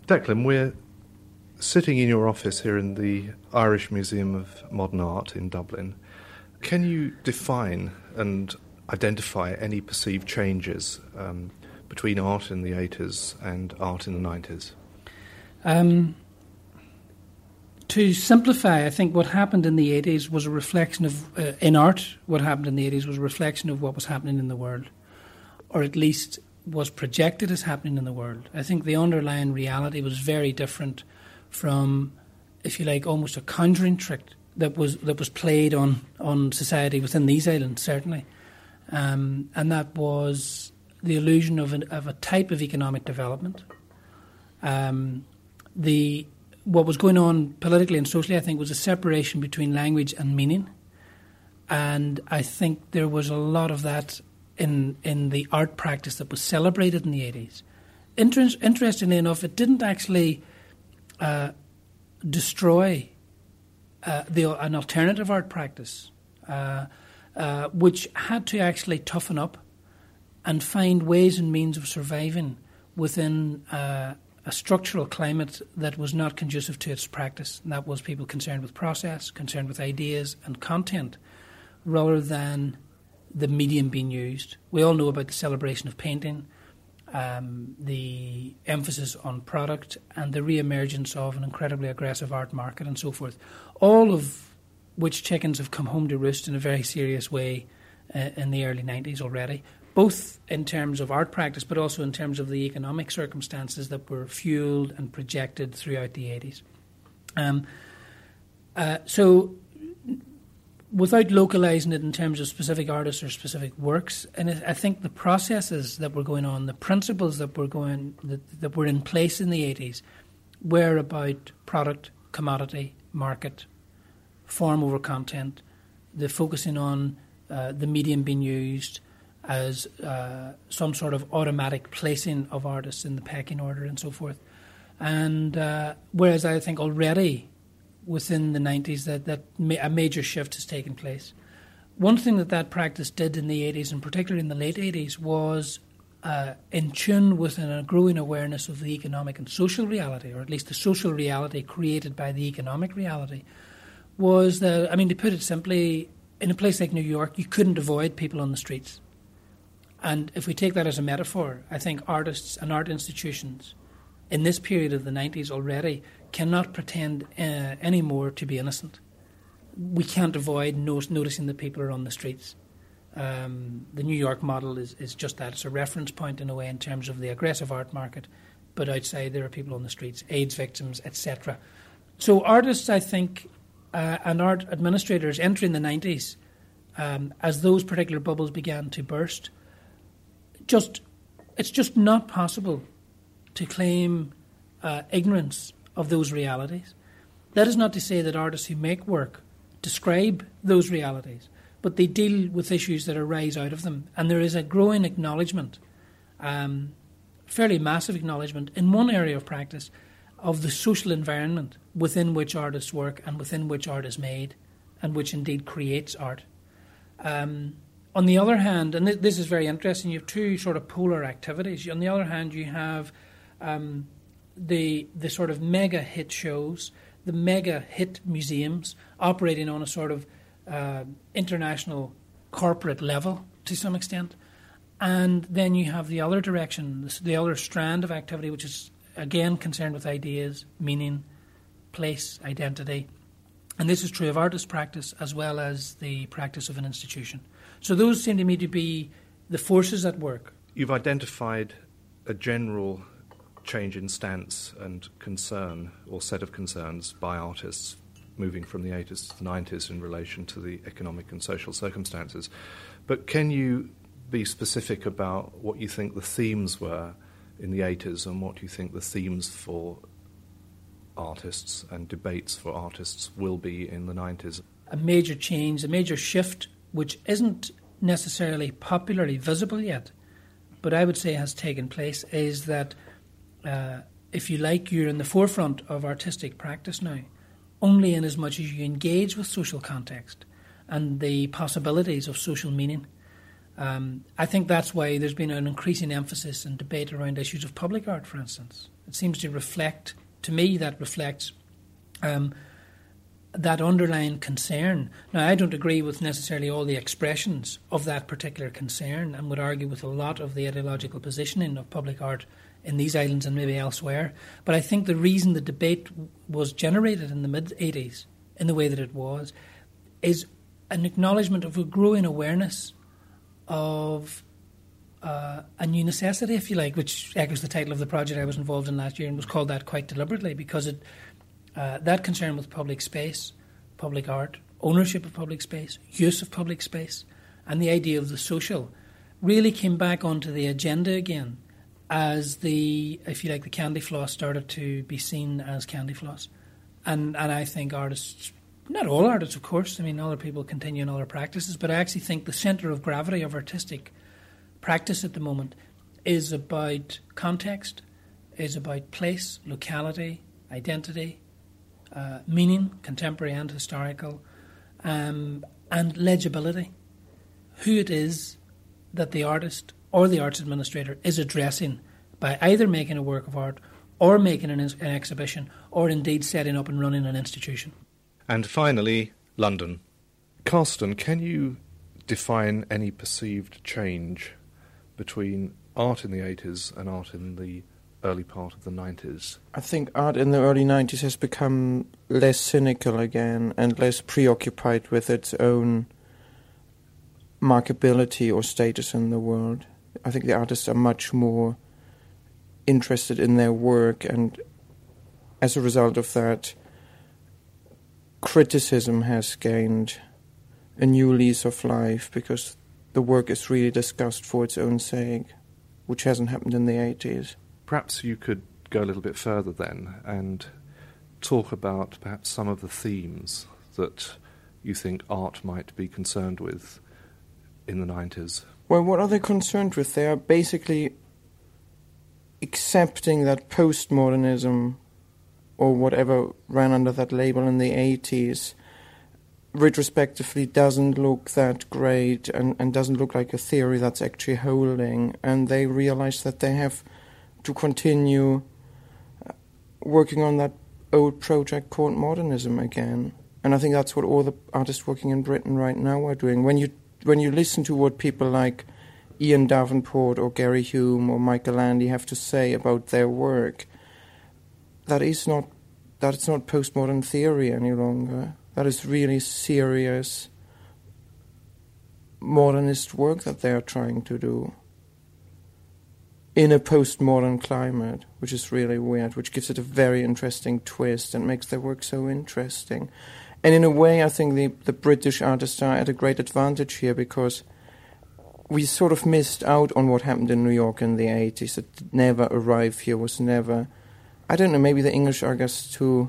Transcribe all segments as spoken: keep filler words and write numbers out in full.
Declan, we're sitting in your office here in the Irish Museum of Modern Art in Dublin. Can you define and identify any perceived changes um, between art in the eighties and art in the nineties? Um, to simplify, I think what happened in the eighties was a reflection of, uh, in art, what happened in the eighties was a reflection of what was happening in the world, or at least was projected as happening in the world. I think the underlying reality was very different from, if you like, almost a conjuring trick that was that was played on, on society within these islands, certainly. Um, and that was the illusion of, an, of a type of economic development. Um, the what was going on politically and socially, I think, was a separation between language and meaning. And I think there was a lot of that in in the art practice that was celebrated in the eighties. Inter- interestingly enough, it didn't actually uh, destroy uh, the, an alternative art practice, uh, uh, which had to actually toughen up and find ways and means of surviving within uh, a structural climate that was not conducive to its practice. And that was people concerned with process, concerned with ideas and content, rather than the medium being used. We all know about the celebration of painting, um, the emphasis on product, and the re-emergence of an incredibly aggressive art market and so forth, all of which chickens have come home to roost in a very serious way uh, in the early nineties already, both in terms of art practice but also in terms of the economic circumstances that were fueled and projected throughout the eighties. Um, uh, so without localising it in terms of specific artists or specific works, and I think the processes that were going on, the principles that were going that, that were in place in the eighties, were about product, commodity, market, form over content, the focusing on uh, the medium being used as uh, some sort of automatic placing of artists in the pecking order and so forth. And uh, whereas I think already within the nineties that, that ma- a major shift has taken place. One thing that that practice did in the eighties, and particularly in the late eighties, was uh, in tune with a growing awareness of the economic and social reality, or at least the social reality created by the economic reality, was that, I mean, to put it simply, in a place like New York, you couldn't avoid people on the streets. And if we take that as a metaphor, I think artists and art institutions in this period of the nineties already cannot pretend uh, anymore to be innocent. We can't avoid no- noticing that people are on the streets. Um, the New York model is, is just that. It's a reference point in a way in terms of the aggressive art market, but outside there are people on the streets, AIDS victims, et cetera. So artists, I think, uh, and art administrators entering the nineties, um, as those particular bubbles began to burst, just it's just not possible to claim uh, ignorance of those realities. That is not to say that artists who make work describe those realities, but they deal with issues that arise out of them. And there is a growing acknowledgement, um, fairly massive acknowledgement, in one area of practice of the social environment within which artists work and within which art is made and which indeed creates art. Um, on the other hand, and th- this is very interesting, you have two sort of polar activities. On the other hand, you have um, the the sort of mega hit shows, the mega hit museums operating on a sort of uh, international corporate level to some extent. And then you have the other direction, the other strand of activity, which is again concerned with ideas, meaning, place, identity. And this is true of artist practice as well as the practice of an institution. So those seem to me to be the forces at work. You've identified a general change in stance and concern, or set of concerns, by artists moving from the eighties to the nineties in relation to the economic and social circumstances. But can you be specific about what you think the themes were in the eighties and what you think the themes for artists and debates for artists will be in the nineties? A major change, a major shift, which isn't necessarily popularly visible yet, but I would say has taken place, is that, uh, if you like, you're in the forefront of artistic practice now, only in as much as you engage with social context and the possibilities of social meaning. Um, I think that's why there's been an increasing emphasis and debate around issues of public art, for instance. It seems to reflect, to me, that reflects um, that underlying concern. Now, I don't agree with necessarily all the expressions of that particular concern, and would argue with a lot of the ideological positioning of public art in these islands and maybe elsewhere. But I think the reason the debate was generated in the mid-eighties in the way that it was is an acknowledgement of a growing awareness of uh, a new necessity, if you like, which echoes the title of the project I was involved in last year, and was called that quite deliberately because it uh, that concern with public space, public art, ownership of public space, use of public space, and the idea of the social really came back onto the agenda again as the, if you like, the candy floss started to be seen as candy floss. And and I think artists, not all artists, of course, I mean, other people continue in other practices, but I actually think the centre of gravity of artistic practice at the moment is about context, is about place, locality, identity, uh, meaning, contemporary and historical, um, and legibility. Who it is that the artist or the arts administrator is addressing by either making a work of art or making an, an exhibition or indeed setting up and running an institution. And finally, London. Carsten, can you define any perceived change between art in the eighties and art in the early part of the nineties? I think art in the early nineties has become less cynical again and less preoccupied with its own markability or status in the world. I think the artists are much more interested in their work, and as a result of that, criticism has gained a new lease of life because the work is really discussed for its own sake, which hasn't happened in the eighties. Perhaps you could go a little bit further then and talk about perhaps some of the themes that you think art might be concerned with in the nineties. Well, what are they concerned with? They are basically accepting that postmodernism, or whatever ran under that label in the eighties, retrospectively doesn't look that great and, and doesn't look like a theory that's actually holding. And they realize that they have to continue working on that old project called modernism again. And I think that's what all the artists working in Britain right now are doing. When you when you listen to what people like Ian Davenport or Gary Hume or Michael Landy have to say about their work, that is not that it's not postmodern theory any longer. That is really serious modernist work that they are trying to do in a postmodern climate, which is really weird, which gives it a very interesting twist and makes their work so interesting. And in a way, I think the, the British artists are at a great advantage here because we sort of missed out on what happened in New York in the eighties. It never arrived here, was never... I don't know, maybe the English are just too...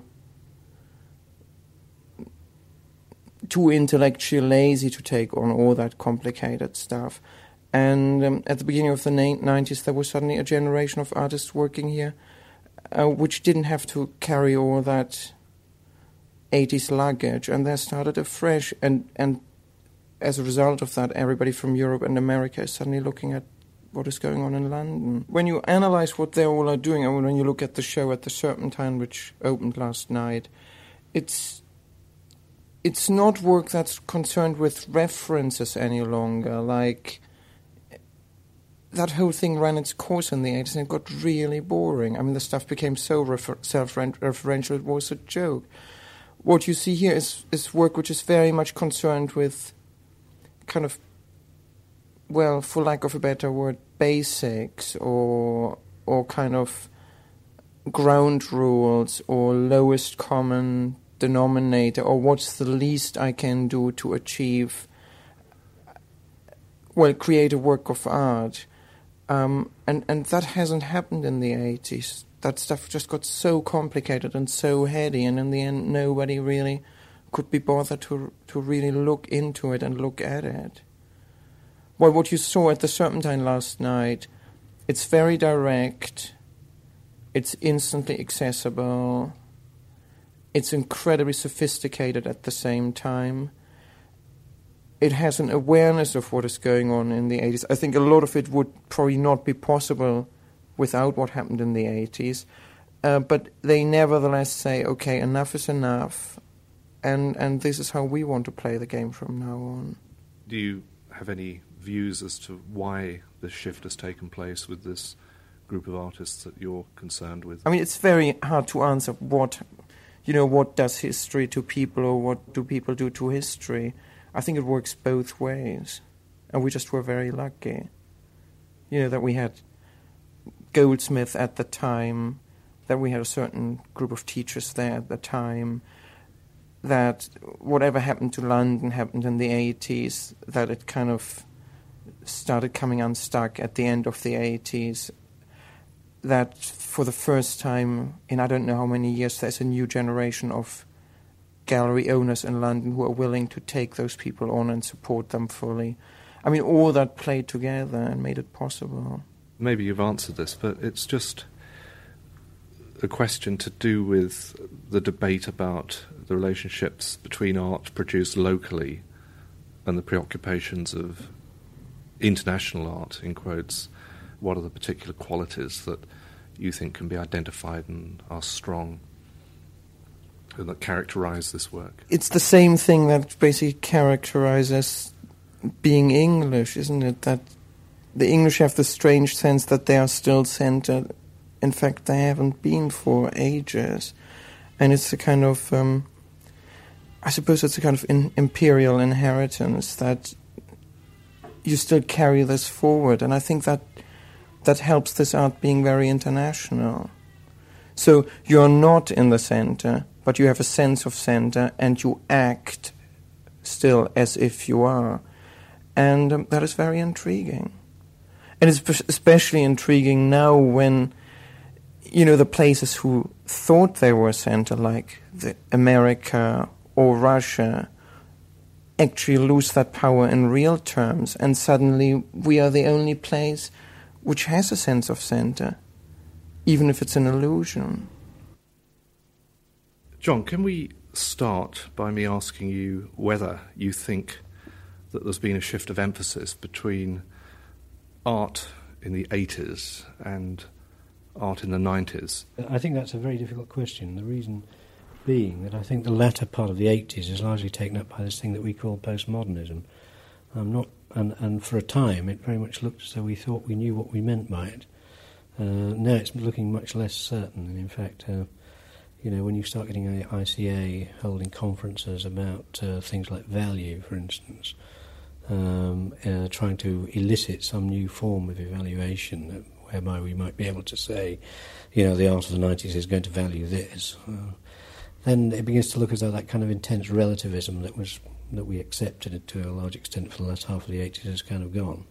too intellectually lazy to take on all that complicated stuff. And um, at the beginning of the nineties, there was suddenly a generation of artists working here uh, which didn't have to carry all that eighties luggage, and they started afresh. And, and as a result of that, everybody from Europe and America is suddenly looking at what is going on in London. When you analyze what they all are doing, and when you look at the show at the Serpentine, which opened last night, it's it's not work that's concerned with references any longer. Like, that whole thing ran its course in the eighties and it got really boring. I mean, the stuff became so refer- self-referential, it was a joke. What you see here is, is work which is very much concerned with kind of, well, for lack of a better word, basics or or kind of ground rules or lowest common denominator, or what's the least I can do to achieve, well, create a work of art. Um, and, and that hasn't happened in the eighties. That stuff just got so complicated and so heady, and in the end nobody really could be bothered to to really look into it and look at it. Well, what you saw at the Serpentine last night, it's very direct, it's instantly accessible, it's incredibly sophisticated at the same time. It has an awareness of what is going on in the eighties. I think a lot of it would probably not be possible without what happened in the eighties. Uh, but they nevertheless say, okay, enough is enough, and, and this is how we want to play the game from now on. Do you have any views as to why this shift has taken place with this group of artists that you're concerned with? I mean, it's very hard to answer what, you know, what does history to people or what do people do to history. I think it works both ways, and we just were very lucky, you know, that we had Goldsmith at the time, that we had a certain group of teachers there at the time, that whatever happened to London happened in the eighties, that it kind of started coming unstuck at the end of the eighties, that for the first time in I don't know how many years there's a new generation of gallery owners in London who are willing to take those people on and support them fully. I mean, all that played together and made it possible. Maybe you've answered this, but it's just a question to do with the debate about the relationships between art produced locally and the preoccupations of international art, in quotes. What are the particular qualities that you think can be identified and are strong and that characterize this work? It's the same thing that basically characterizes being English, isn't it? That the English have the strange sense that they are still centered. In fact, they haven't been for ages. And it's a kind of, um, I suppose it's a kind of in, imperial inheritance that you still carry this forward. And I think that that helps this art being very international. So you're not in the center, but you have a sense of center, and you act still as if you are. And um, that is very intriguing. And it's especially intriguing now when, you know, the places who thought they were center, like the America or Russia, actually lose that power in real terms, and suddenly we are the only place which has a sense of center, even if it's an illusion. John, can we start by me asking you whether you think that there's been a shift of emphasis between art in the eighties and art in the nineties? I think that's a very difficult question. The reason being that I think the latter part of the eighties is largely taken up by this thing that we call postmodernism. I'm not, and, and for a time it very much looked as though we thought we knew what we meant by it. Uh, now it's looking much less certain, and in fact, uh, you know, when you start getting a I C A holding conferences about uh, things like value, for instance, um, uh, trying to elicit some new form of evaluation that, whereby we might be able to say, you know, the art of the nineties is going to value this, uh, then it begins to look as though that kind of intense relativism that was that we accepted to a large extent for the last half of the eighties has kind of gone.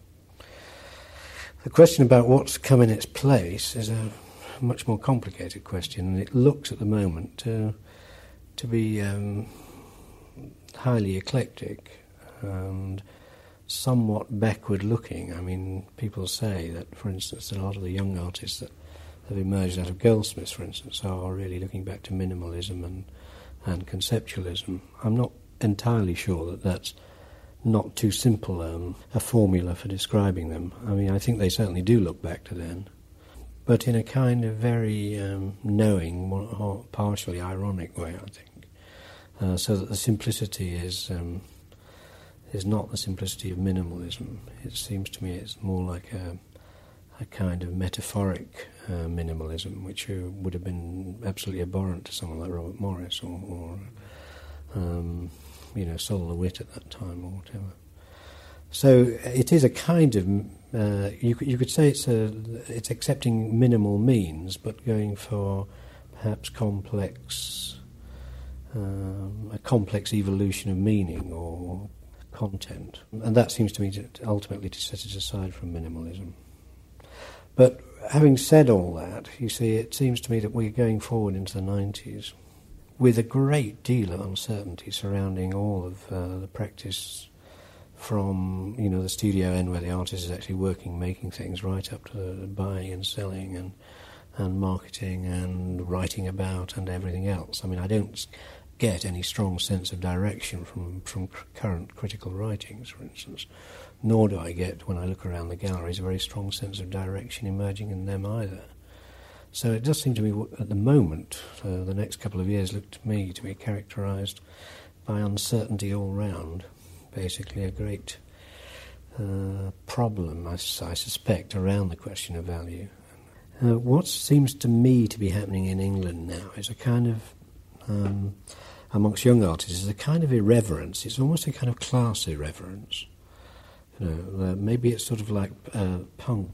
The question about what's come in its place is a much more complicated question, and it looks at the moment to, to be um, highly eclectic and somewhat backward-looking. I mean, people say that, for instance, that a lot of the young artists that have emerged out of Goldsmiths, for instance, are really looking back to minimalism and, and conceptualism. I'm not entirely sure that that's not too simple um, a formula for describing them. I mean, I think they certainly do look back to then, but in a kind of very um, knowing, or partially ironic way, I think, uh, so that the simplicity is um, is not the simplicity of minimalism. It seems to me it's more like a, a kind of metaphoric uh, minimalism, which uh, would have been absolutely abhorrent to someone like Robert Morris or, or um, you know, Sol LeWitt at that time or whatever. So it is a kind of, uh, you, you could say it's a, it's accepting minimal means, but going for perhaps complex, um, a complex evolution of meaning or content. And that seems to me to ultimately to set it aside from minimalism. But having said all that, you see, it seems to me that we're going forward into the nineties with a great deal of uncertainty surrounding all of uh, the practice, from, you know, the studio end where the artist is actually working, making things, right up to the buying and selling and and marketing and writing about and everything else. I mean, I don't get any strong sense of direction from, from current critical writings, for instance. nor do I get, when I look around the galleries, a very strong sense of direction emerging in them either. So it does seem to me, at the moment, uh, the next couple of years look to me to be characterised by uncertainty all round, basically a great uh, problem, I, I suspect, around the question of value. Uh, what seems to me to be happening in England now is a kind of, um, amongst young artists, is a kind of irreverence. It's almost a kind of class irreverence. You know, uh, maybe it's sort of like uh, punk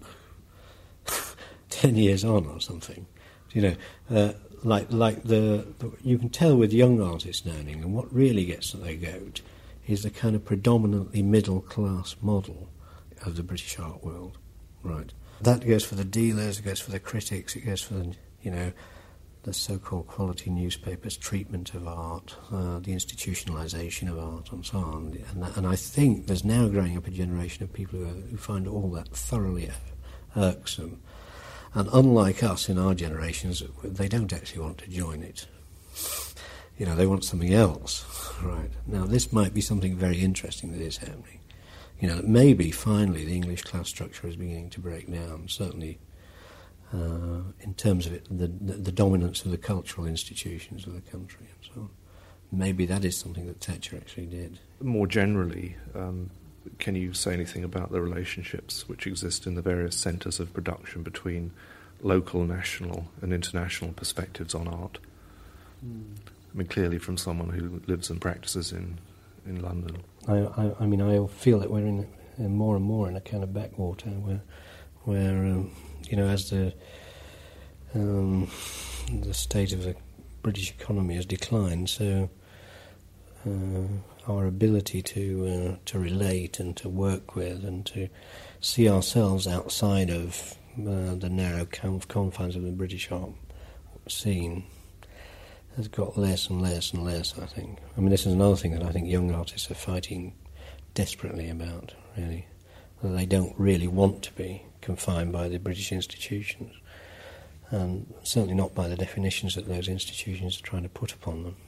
ten years on or something. You know, uh, like like the, the you can tell with young artists now in England, what really gets their goat is the kind of predominantly middle class model of the British art world, right? That goes for the dealers, it goes for the critics, it goes for the, you know, the so-called quality newspapers' treatment of art, uh, the institutionalisation of art, and so on. And, and I think there's now growing up a generation of people who, are, who find all that thoroughly irksome. And unlike us in our generations, they don't actually want to join it. You know, they want something else, right? Now, this might be something very interesting that is happening. You know, maybe finally the English class structure is beginning to break down, certainly uh, in terms of it, the, the, the dominance of the cultural institutions of the country and so on. Maybe that is something that Thatcher actually did. More generally, um, can you say anything about the relationships which exist in the various centres of production between local, national and international perspectives on art? Mm. I mean, clearly from someone who lives and practices in, in London. I, I, I mean, I feel that we're in, in more and more in a kind of backwater where, where um, you know, as the um, the state of the British economy has declined, so uh, our ability to uh, to relate and to work with and to see ourselves outside of uh, the narrow confines of the British art scene has got less and less and less, I think. I mean, this is another thing that I think young artists are fighting desperately about, really. That they don't really want to be confined by the British institutions, and certainly not by the definitions that those institutions are trying to put upon them.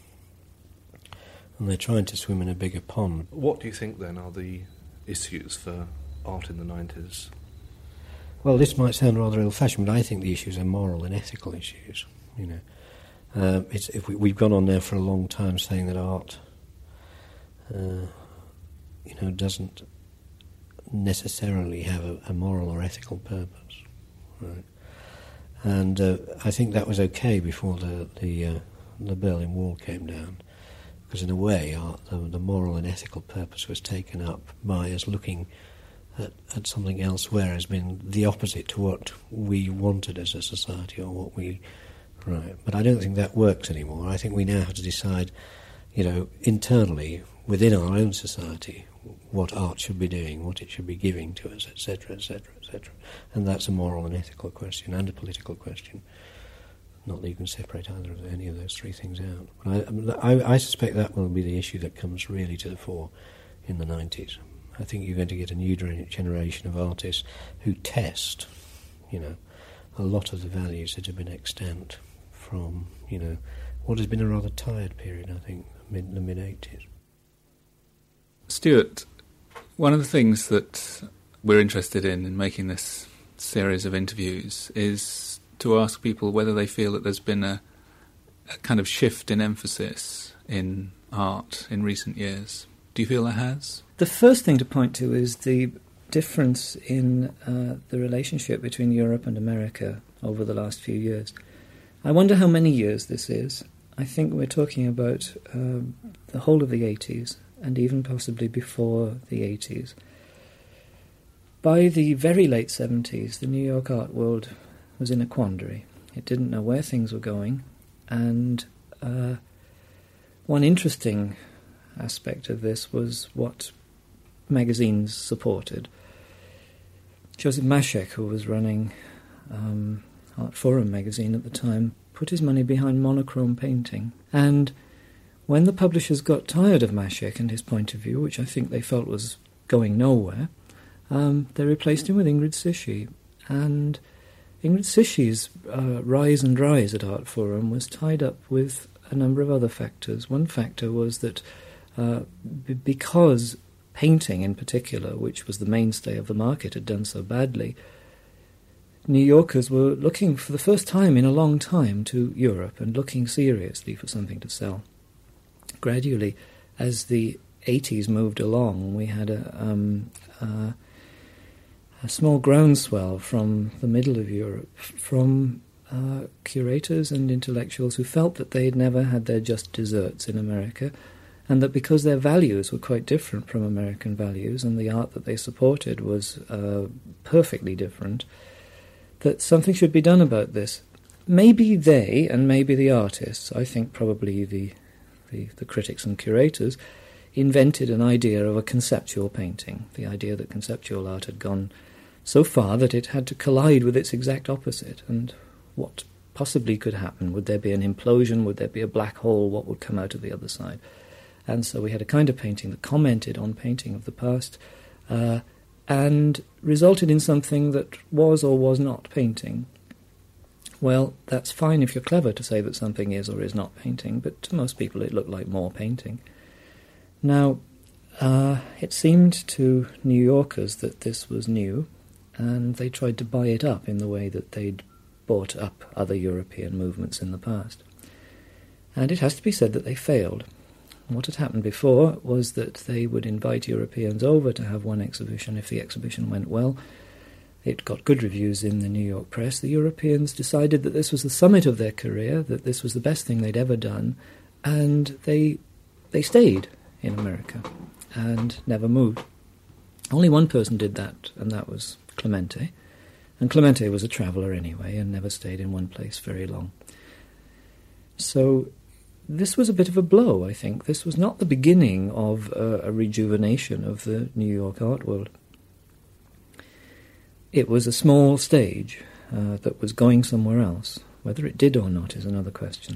And they're trying to swim in a bigger pond. What do you think, then, are the issues for art in the nineties? Well, this might sound rather ill-fashioned, but I think the issues are moral and ethical issues, you know. Uh, it's, if we, we've gone on there for a long time saying that art, uh, you know, doesn't necessarily have a, a moral or ethical purpose, right? And uh, I think that was okay before the the, uh, the Berlin Wall came down, because in a way, art, the, the moral and ethical purpose was taken up by us looking at, at something elsewhere as being the opposite to what we wanted as a society or what we. Right, but I don't think that works anymore. I think we now have to decide, you know, internally, within our own society, what art should be doing, what it should be giving to us, et cetera, et cetera, et cetera. And that's a moral and ethical question, and a political question. Not that you can separate either of any of those three things out. But I, I, I suspect that will be the issue that comes really to the fore in the nineties. I think you're going to get a new generation of artists who test, you know, a lot of the values that have been extant from, you know, what has been a rather tired period, I think, mid, the mid-eighties. Stuart, one of the things that we're interested in in making this series of interviews is to ask people whether they feel that there's been a, a kind of shift in emphasis in art in recent years. Do you feel there has? The first thing to point to is the difference in uh, the relationship between Europe and America over the last few years. I wonder how many years this is. I think we're talking about um, the whole of the eighties, and even possibly before the eighties. By the very late seventies, the New York art world was in a quandary. It didn't know where things were going, and uh, one interesting aspect of this was what magazines supported. Joseph Maschek, who was running um, Art Forum magazine at the time, put his money behind monochrome painting. And when the publishers got tired of Maschek and his point of view, which I think they felt was going nowhere, um, they replaced him with Ingrid Cichy. And Ingrid Cichy's uh, rise and rise at Art Forum was tied up with a number of other factors. One factor was that uh, b- because painting in particular, which was the mainstay of the market, had done so badly, New Yorkers were looking for the first time in a long time to Europe and looking seriously for something to sell. Gradually, as the eighties moved along, we had a, um, uh, a small groundswell from the middle of Europe, from uh, curators and intellectuals who felt that they'd never had their just desserts in America, and that because their values were quite different from American values, and the art that they supported was uh, perfectly different, that something should be done about this. Maybe they, and maybe the artists, I think probably the, the, the critics and curators, invented an idea of a conceptual painting, the idea that conceptual art had gone so far that it had to collide with its exact opposite. And what possibly could happen? Would there be an implosion? Would there be a black hole? What would come out of the other side? And so we had a kind of painting that commented on painting of the past uh, and resulted in something that was or was not painting. Well, that's fine if you're clever to say that something is or is not painting, but to most people it looked like more painting. Now, uh, it seemed to New Yorkers that this was new, and they tried to buy it up in the way that they'd bought up other European movements in the past. And it has to be said that they failed. What had happened before was that they would invite Europeans over to have one exhibition. If the exhibition went well, it got good reviews in the New York press. The Europeans decided that this was the summit of their career, that this was the best thing they'd ever done, and they they stayed in America and never moved. Only one person did that, and that was Clemente. And Clemente was a traveller anyway and never stayed in one place very long. So this was a bit of a blow, I think. This was not the beginning of uh, a rejuvenation of the New York art world. It was a small stage uh, that was going somewhere else. Whether it did or not is another question.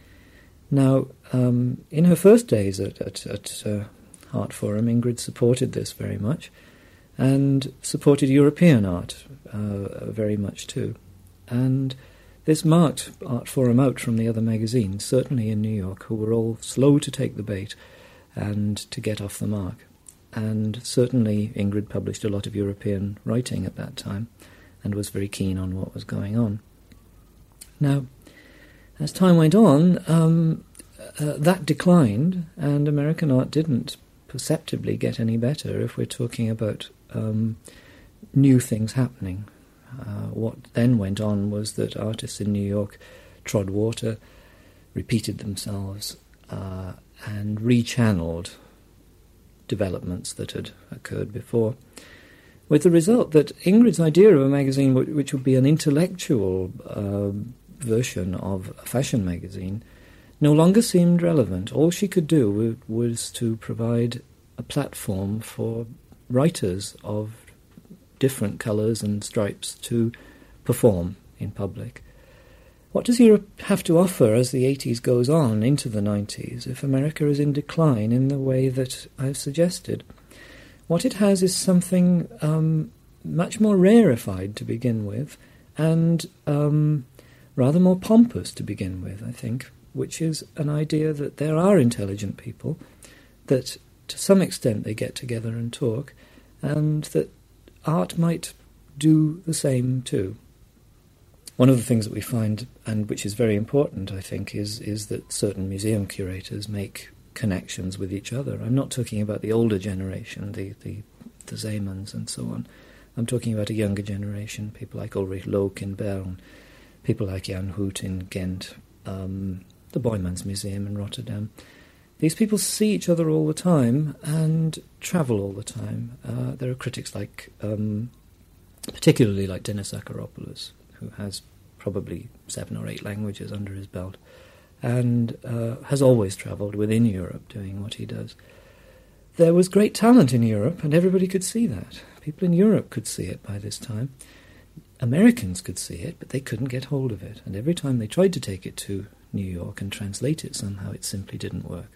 Now, um, in her first days at, at, at uh, Art Forum, Ingrid supported this very much, and supported European art uh, very much too. And this marked Art Forum out from the other magazines, certainly in New York, who were all slow to take the bait and to get off the mark. And certainly Ingrid published a lot of European writing at that time and was very keen on what was going on. Now, as time went on, um, uh, that declined, and American art didn't perceptibly get any better if we're talking about um, new things happening. Uh, what then went on was that artists in New York trod water, repeated themselves, uh, and rechanneled developments that had occurred before, with the result that Ingrid's idea of a magazine which would be an intellectual uh, version of a fashion magazine no longer seemed relevant. All she could do was to provide a platform for writers of different colours and stripes to perform in public. What does Europe have to offer as the eighties goes on into the nineties if America is in decline in the way that I've suggested? What it has is something um, much more rarefied to begin with, and um, rather more pompous to begin with, I think, which is an idea that there are intelligent people, that to some extent they get together and talk, and that art might do the same too. One of the things that we find, and which is very important, I think, is is that certain museum curators make connections with each other. I'm not talking about the older generation, the, the, the Zeemans and so on. I'm talking about a younger generation, people like Ulrich Loch in Bern, people like Jan Hoot in Ghent, um, the Boymans Museum in Rotterdam. These people see each other all the time and travel all the time. Uh, there are critics like, um, particularly like Denis Zacharopoulos, who has probably seven or eight languages under his belt, and uh, has always travelled within Europe doing what he does. There was great talent in Europe, and everybody could see that. People in Europe could see it by this time. Americans could see it, but they couldn't get hold of it, and every time they tried to take it to New York and translate it somehow, it simply didn't work.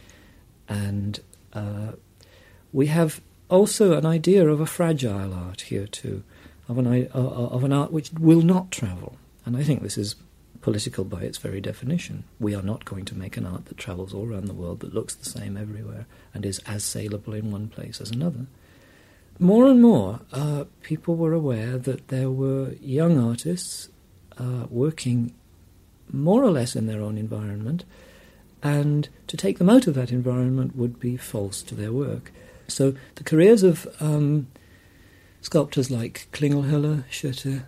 And uh, we have also an idea of a fragile art here too, of an, uh, of an art which will not travel. And I think this is political by its very definition. We are not going to make an art that travels all around the world, that looks the same everywhere, and is as saleable in one place as another. More and more, uh, people were aware that there were young artists uh, working more or less in their own environment, and to take them out of that environment would be false to their work. So the careers of um, sculptors like Klingelhiller, Schoette,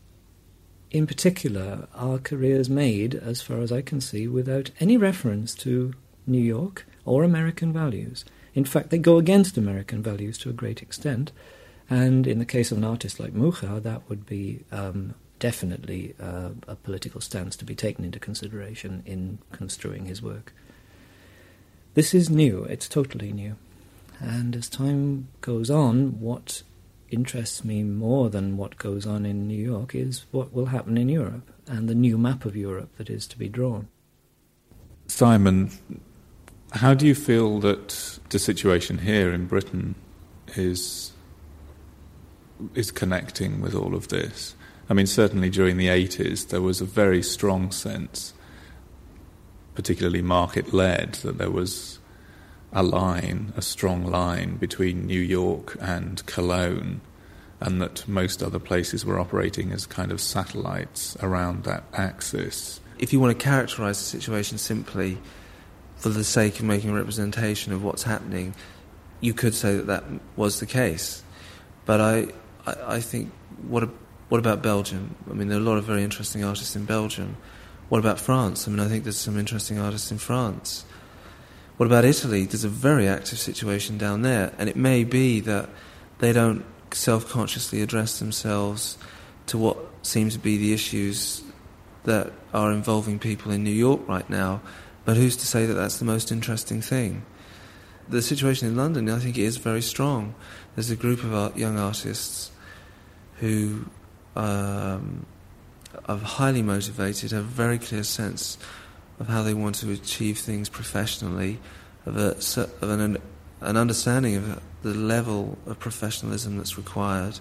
in particular, are careers made, as far as I can see, without any reference to New York or American values. In fact, they go against American values to a great extent, and in the case of an artist like Mucha, that would be um, definitely uh, a political stance to be taken into consideration in construing his work. This is new, it's totally new. And as time goes on, what interests me more than what goes on in New York is what will happen in Europe and the new map of Europe that is to be drawn. Simon, how do you feel that the situation here in Britain is is connecting with all of this? I mean, certainly during the eighties there was a very strong sense, particularly market-led, that there was a line, a strong line between New York and Cologne, and that most other places were operating as kind of satellites around that axis. If you want to characterise the situation simply for the sake of making a representation of what's happening, you could say that that was the case. But I, I, I think, what, what about Belgium? I mean, there are a lot of very interesting artists in Belgium. What about France? I mean, I think there's some interesting artists in France. What about Italy? There's a very active situation down there, and it may be that they don't self-consciously address themselves to what seem to be the issues that are involving people in New York right now, but who's to say that that's the most interesting thing? The situation in London, I think, is very strong. There's a group of art, young artists who um, are highly motivated, have a very clear sense of how they want to achieve things professionally, of, a, of an, an understanding of the level of professionalism that's required,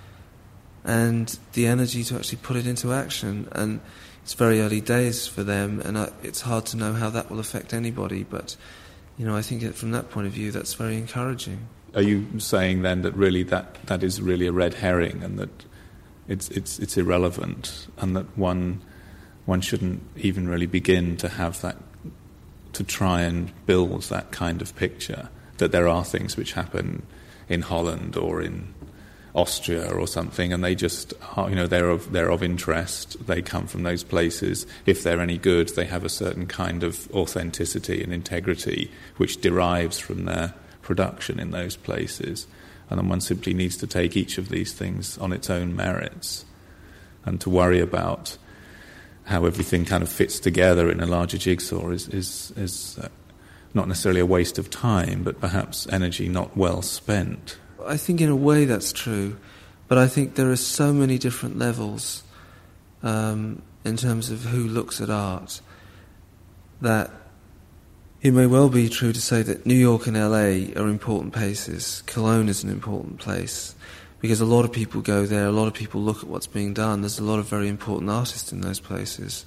and the energy to actually put it into action. And it's very early days for them, and I, it's hard to know how that will affect anybody, but you know, I think that from that point of view that's very encouraging. Are you saying then that really that, that is really a red herring, and that it's it's it's irrelevant, and that one one shouldn't even really begin to have that, to try and build that kind of picture, that there are things which happen in Holland or in Austria or something, and they just are, you know, they're of they're of interest, they come from those places. If they're any good, they have a certain kind of authenticity and integrity which derives from their production in those places, and then one simply needs to take each of these things on its own merits, and to worry about how everything kind of fits together in a larger jigsaw is is, is uh, not necessarily a waste of time, but perhaps energy not well spent. I think in a way that's true, but I think there are so many different levels um, in terms of who looks at art that it may well be true to say that New York and L A are important places. Cologne is an important place, because a lot of people go there, a lot of people look at what's being done. There's a lot of very important artists in those places.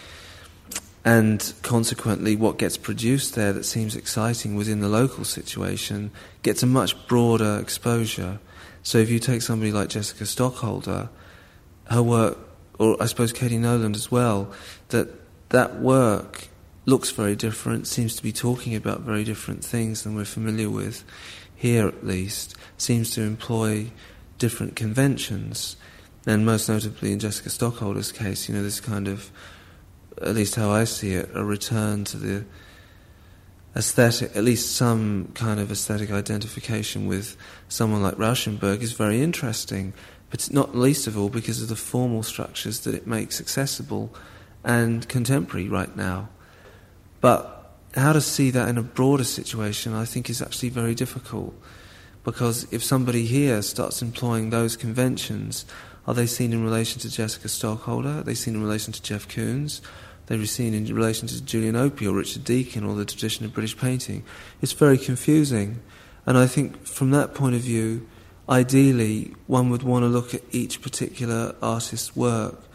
And consequently, what gets produced there that seems exciting within the local situation gets a much broader exposure. So if you take somebody like Jessica Stockholder, her work, or I suppose Katie Noland as well, that that work looks very different, seems to be talking about very different things than we're familiar with here, at least, seems to employ different conventions, and most notably in Jessica Stockholder's case, you know, this kind of, at least how I see it, a return to the aesthetic, at least some kind of aesthetic identification with someone like Rauschenberg is very interesting, but not least of all because of the formal structures that it makes accessible and contemporary right now. But how to see that in a broader situation, I think, is actually very difficult, because if somebody here starts employing those conventions, are they seen in relation to Jessica Stockholder? Are they seen in relation to Jeff Koons? Are they seen in relation to Julian Opie or Richard Deakin or the tradition of British painting? It's very confusing. And I think from that point of view, ideally, one would want to look at each particular artist's work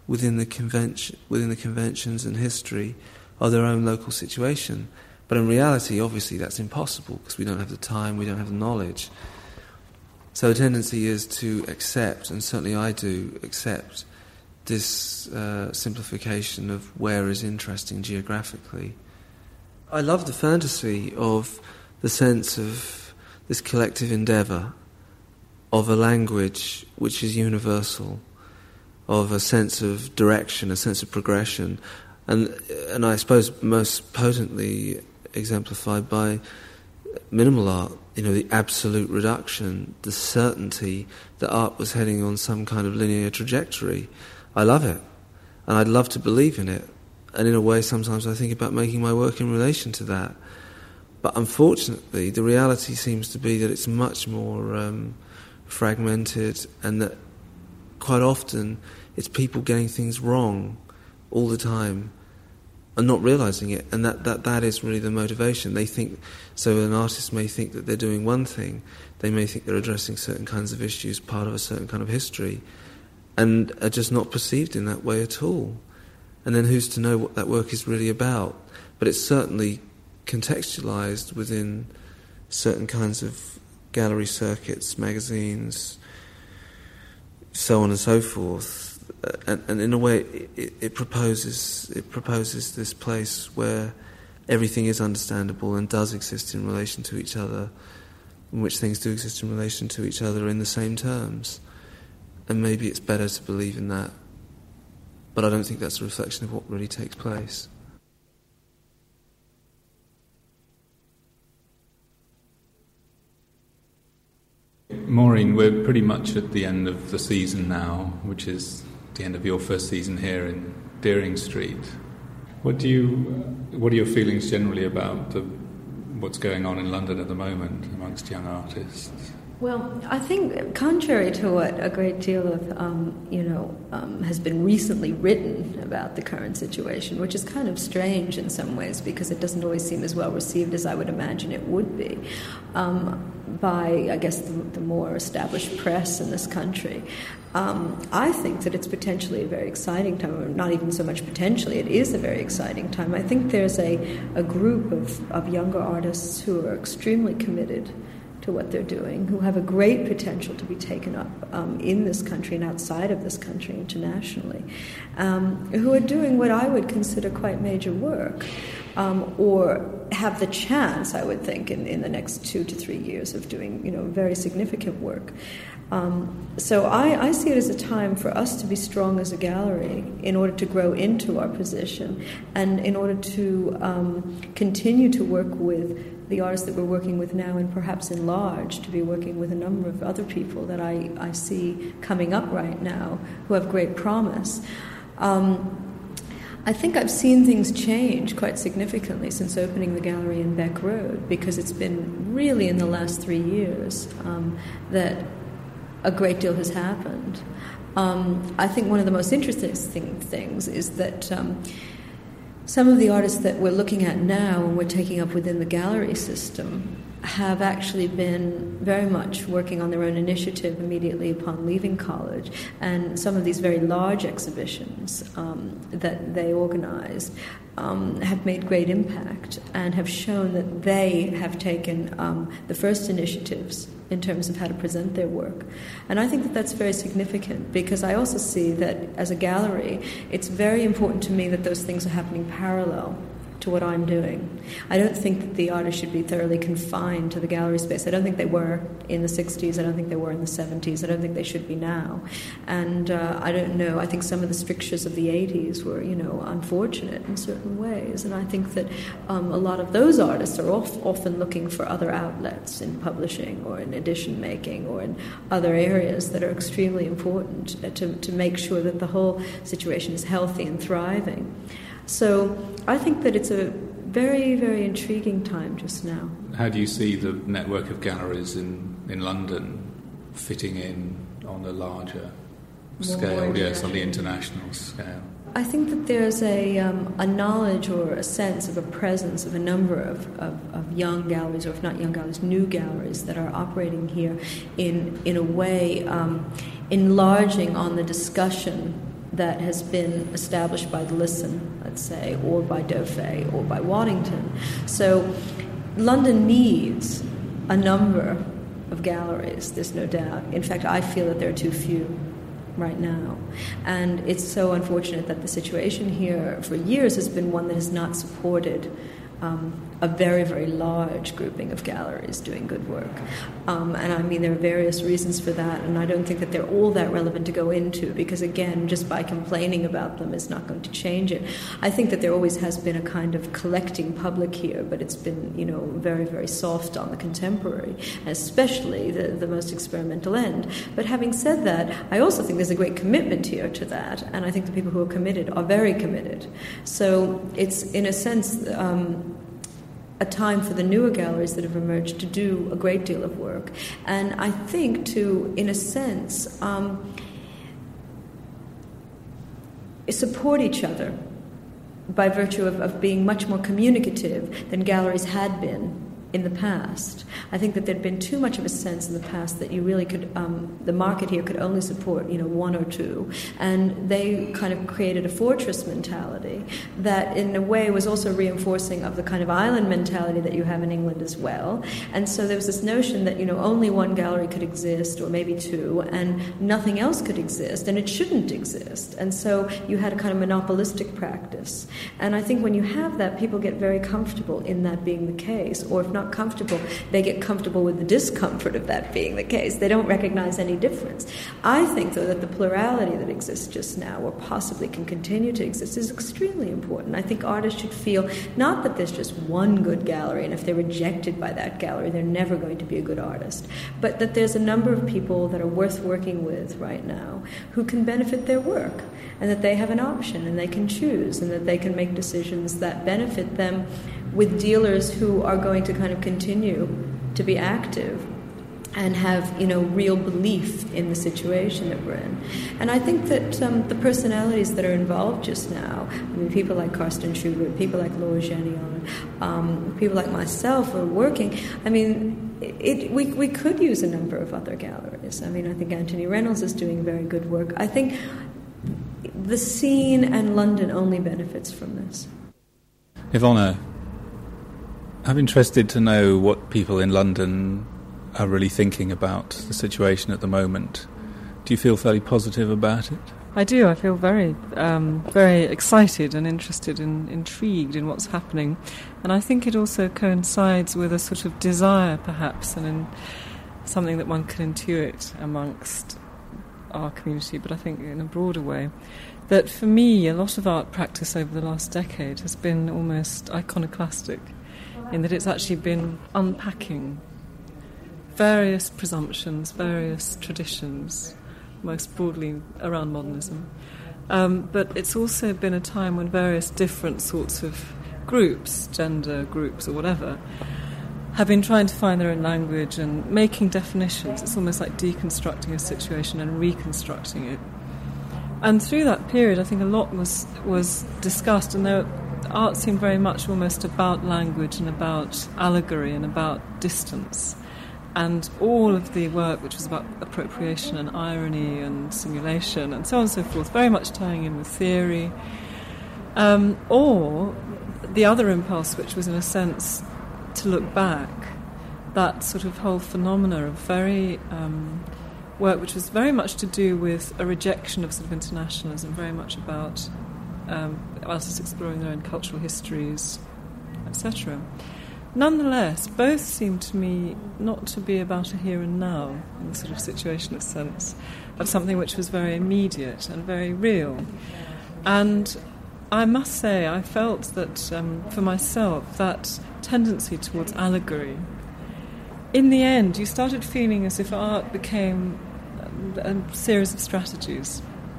within the convention, within the conventions and history of their own local situation. But in reality, obviously, that's impossible because we don't have the time, we don't have the knowledge. So the tendency is to accept, and certainly I do accept, this uh, simplification of where is interesting geographically. I love the fantasy of the sense of this collective endeavour, of a language which is universal, of a sense of direction, a sense of progression, and and I suppose most potently exemplified by minimal art, you know, the absolute reduction, the certainty that art was heading on some kind of linear trajectory. I love it, and I'd love to believe in it, and in a way sometimes I think about making my work in relation to that. But unfortunately, the reality seems to be that it's much more um, fragmented, and that quite often it's people getting things wrong all the time and not realising it, and that, that, that is really the motivation. They think, so an artist may think that they're doing one thing, they may think they're addressing certain kinds of issues, part of a certain kind of history, and are just not perceived in that way at all. And then who's to know what that work is really about? But it's certainly contextualised within certain kinds of gallery circuits, magazines, so on and so forth. And, and in a way, it, it proposes it proposes this place where everything is understandable and does exist in relation to each other, in which things do exist in relation to each other in the same terms. And maybe it's better to believe in that, but I don't think that's a reflection of what really takes place. Maureen, we're pretty much at the end of the season now, which is the end of your first season here in Deering Street. What do you, what are your feelings generally about the, what's going on in London at the moment amongst young artists? Well, I think contrary to what a great deal of, um, you know, um, has been recently written about the current situation, which is kind of strange in some ways because it doesn't always seem as well received as I would imagine it would be um, by, I guess, the, the more established press in this country. Um, I think that it's potentially a very exciting time, or not even so much potentially, it is a very exciting time. I think there's a, a group of, of younger artists who are extremely committed to what they're doing, who have a great potential to be taken up um, in this country and outside of this country internationally, um, who are doing what I would consider quite major work, um, or have the chance, I would think, in, in the next two to three years of doing, you know, very significant work. Um, so I, I see it as a time for us to be strong as a gallery in order to grow into our position and in order to um, continue to work with the artists that we're working with now, and perhaps enlarge to be working with a number of other people that I, I see coming up right now who have great promise. Um, I think I've seen things change quite significantly since opening the gallery in Beck Road, because it's been really in the last three years um, that a great deal has happened. Um, I think one of the most interesting things is that um, some of the artists that we're looking at now and we're taking up within the gallery system have actually been very much working on their own initiative immediately upon leaving college, and some of these very large exhibitions um, that they organized um, have made great impact and have shown that they have taken um, the first initiatives in terms of how to present their work. And I think that that's very significant, because I also see that as a gallery, it's very important to me that those things are happening parallel to what I'm doing. I don't think that the artists should be thoroughly confined to the gallery space. I don't think they were in the sixties. I don't think they were in the seventies. I don't think they should be now. And uh, I don't know. I think some of the strictures of the eighties were, you know, unfortunate in certain ways. And I think that um, a lot of those artists are off, often looking for other outlets in publishing or in edition making or in other areas that are extremely important to, to make sure that the whole situation is healthy and thriving. So I think that it's a very, very intriguing time just now. How do you see the network of galleries in, in London fitting in on a larger scale, More yes, on the international scale? I think that there's a, um, a knowledge or a sense of a presence of a number of, of, of young galleries, or if not young galleries, new galleries that are operating here in, in a way um, enlarging on the discussion that has been established by the Listen, let's say, or by Dauphin, or by Waddington. So London needs a number of galleries, there's no doubt. In fact, I feel that there are too few right now. And it's so unfortunate that the situation here for years has been one that has not supported um, a very, very large grouping of galleries doing good work. Um, and I mean, there are various reasons for that, and I don't think that they're all that relevant to go into, because again, just by complaining about them is not going to change it. I think that there always has been a kind of collecting public here, but it's been, you know, very, very soft on the contemporary, especially the, the most experimental end. But having said that, I also think there's a great commitment here to that, and I think the people who are committed are very committed. So it's, in a sense, um, a time for the newer galleries that have emerged to do a great deal of work. And I think to, in a sense, um, support each other by virtue of, of being much more communicative than galleries had been in the past. I think that there'd been too much of a sense in the past that you really could, um, the market here could only support, you know, one or two. And they kind of created a fortress mentality that in a way was also reinforcing of the kind of island mentality that you have in England as well. And so there was this notion that, you know, only one gallery could exist, or maybe two, and nothing else could exist, and it shouldn't exist. And so you had a kind of monopolistic practice. And I think when you have that, people get very comfortable in that being the case, or if not comfortable, they get comfortable with the discomfort of that being the case. They don't recognize any difference. I think, though, that the plurality that exists just now, or possibly can continue to exist, is extremely important. I think artists should feel not that there's just one good gallery, and if they're rejected by that gallery, they're never going to be a good artist, but that there's a number of people that are worth working with right now who can benefit their work, and that they have an option, and they can choose, and that they can make decisions that benefit them, with dealers who are going to kind of continue to be active and have, you know, real belief in the situation that we're in. And I think that um, the personalities that are involved just now, I mean, people like Karsten Schubert, people like Laura Genion, um, people like myself are working. I mean, it, we, we could use a number of other galleries. I mean, I think Anthony Reynolds is doing very good work. I think the scene and London only benefits from this. Ivona, I'm interested to know what people in London are really thinking about the situation at the moment. Do you feel fairly positive about it? I do. I feel very, um, very excited and interested and intrigued in what's happening. And I think it also coincides with a sort of desire, perhaps, and in something that one can intuit amongst our community, but I think in a broader way, that for me, a lot of art practice over the last decade has been almost iconoclastic, in that it's actually been unpacking various presumptions, various traditions, most broadly around modernism. Um, but it's also been a time when various different sorts of groups, gender groups or whatever, have been trying to find their own language and making definitions. It's almost like deconstructing a situation and reconstructing it. And through that period, I think a lot was was discussed, and there, art seemed very much almost about language and about allegory and about distance. And all of the work which was about appropriation and irony and simulation and so on and so forth, very much tying in with theory. Um, or the other impulse, which was in a sense to look back, that sort of whole phenomena of very um, work which was very much to do with a rejection of sort of internationalism, very much about um, artists exploring their own cultural histories, et cetera. Nonetheless, both seem to me not to be about a here and now, in the sort of situationist sense, of something which was very immediate and very real. And I must say, I felt that, um, for myself, that tendency towards allegory, in the end, you started feeling as if art became a series of strategies.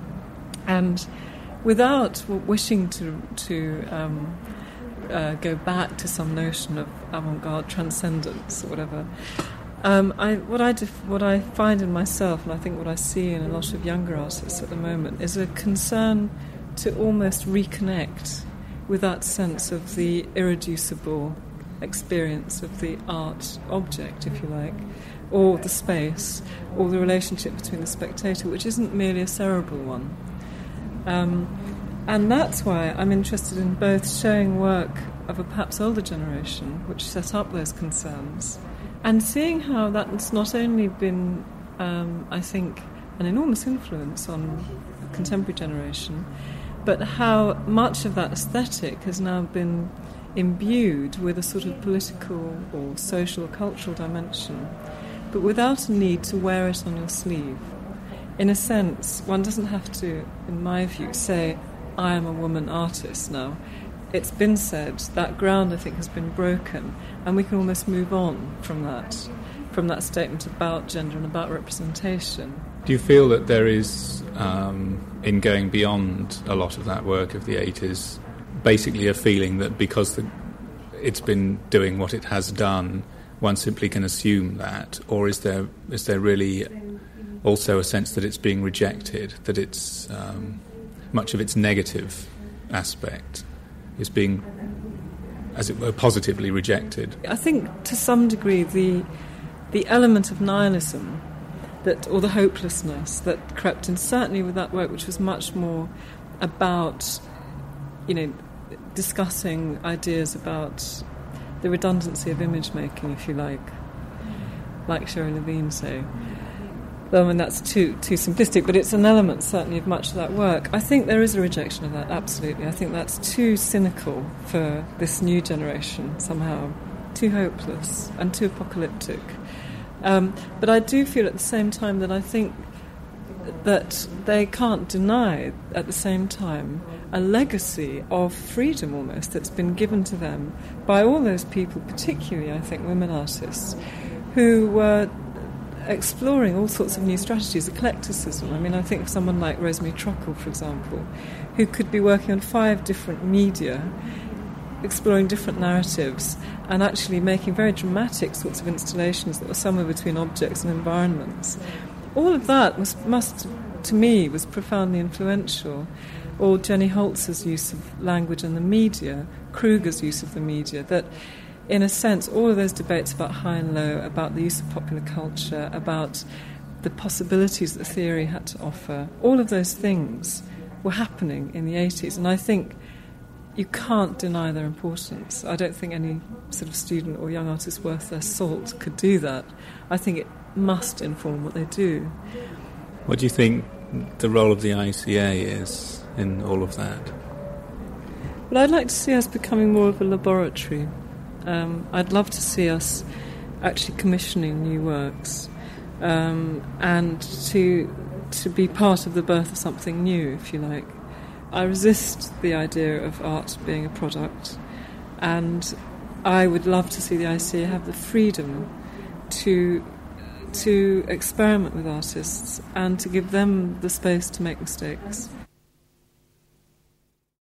And without wishing to... to um, Uh, go back to some notion of avant-garde transcendence or whatever. Um, I, what I def- what I find in myself, and I think what I see in a lot of younger artists at the moment, is a concern to almost reconnect with that sense of the irreducible experience of the art object, if you like, or the space, or the relationship between the spectator, which isn't merely a cerebral one. Um, and that's why I'm interested in both showing work of a perhaps older generation, which set up those concerns, and seeing how that's not only been, um, I think, an enormous influence on the contemporary generation, but how much of that aesthetic has now been imbued with a sort of political or social or cultural dimension, but without a need to wear it on your sleeve. In a sense, one doesn't have to, in my view, say, I am a woman artist now. It's been said, that ground, I think, has been broken, and we can almost move on from that, from that statement about gender and about representation. Do you feel that there is, um, in going beyond a lot of that work of the eighties, basically a feeling that because the, it's been doing what it has done, one simply can assume that, or is there is there really also a sense that it's being rejected, that it's um, much of its negative aspect is being, as it were, positively rejected? I think to some degree the the element of nihilism, that, or the hopelessness that crept in, certainly with that work, which was much more about, you know, discussing ideas about the redundancy of image making, if you like, like Sherry Levine say. Well, I mean, that's too too simplistic, but it's an element, certainly, of much of that work. I think there is a rejection of that, absolutely. I think that's too cynical for this new generation, somehow, too hopeless and too apocalyptic. Um, but I do feel at the same time that I think that they can't deny, at the same time, a legacy of freedom almost that's been given to them by all those people, particularly, I think, women artists, who were exploring all sorts of new strategies, eclecticism. I mean, I think of someone like Rosemary Truckle, for example, who could be working on five different media, exploring different narratives, and actually making very dramatic sorts of installations that were somewhere between objects and environments. All of that was, must, to me, was profoundly influential. Or Jenny Holz's use of language and the media, Kruger's use of the media, that in a sense, all of those debates about high and low, about the use of popular culture, about the possibilities that theory had to offer, all of those things were happening in the eighties. And I think you can't deny their importance. I don't think any sort of student or young artist worth their salt could do that. I think it must inform what they do. What do you think the role of the I C A is in all of that? Well, I'd like to see us becoming more of a laboratory. Um, I'd love to see us actually commissioning new works, um, and to to be part of the birth of something new, if you like. I resist the idea of art being a product, and I would love to see the I C A have the freedom to to experiment with artists and to give them the space to make mistakes.